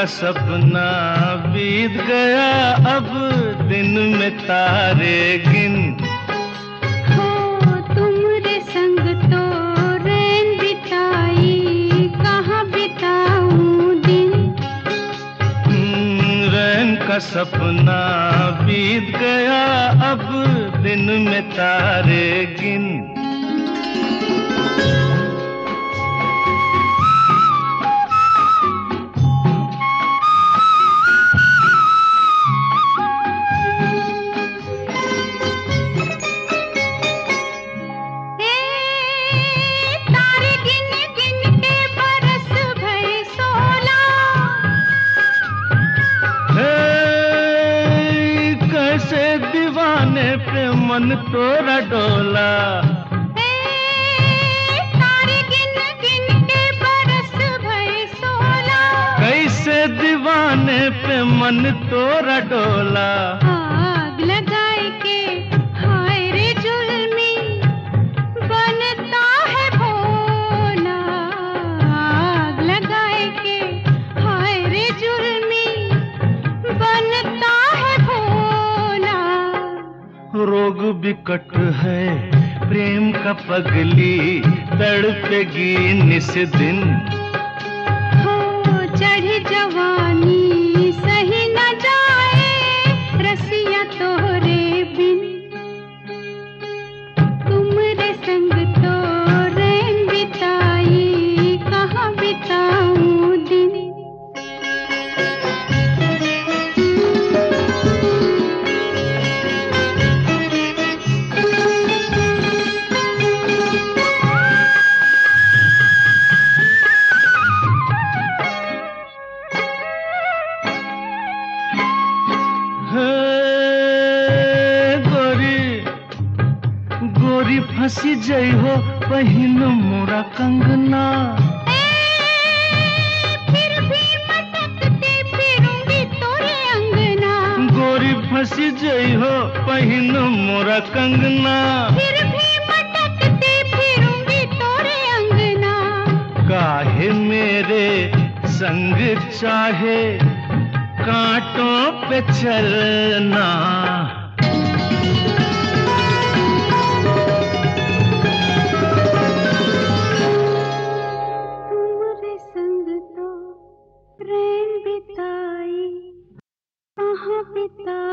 सपना बीत गया, अब दिन में तारे गिन। हो तुम्हारे संग तो रैन बिताई, कहाँ बिताऊं दिन। रैन का सपना बीत गया, अब दिन में तारे गिन। दीवाने पे मन तोरा डोला, तारे गिन गिन के बरस भए 16। कैसे दीवाने पे मन तोरा डोला। आग लगाए के हाय रे जुल्मी, बनता है भोला। आग लगाए के हाय रे जुल्मी, बनता है भोला। रोग बिकट है प्रेम का पगली, तड़पेगी निस दिन। हो चढ़ी जवानी सही न जाए, रसिया तोरे बिन। तुमरे संग तो रैन बिताई, कहाँ बिताऊं दिन। गोरी फंसी जई हो पहिन मोरा कंगना। फिर भी मटकते फिरूंगी तोरे अंगना। गोरी फंसी जई हो पहिन मोरा कंगना। फिर भी मटकते फिरूंगी तोरे अंगना। काहे मेरे संग चाहे कांटों पे चलना। तुम्हारे संग तो रैन बिताई, कहाँ बिताऊं।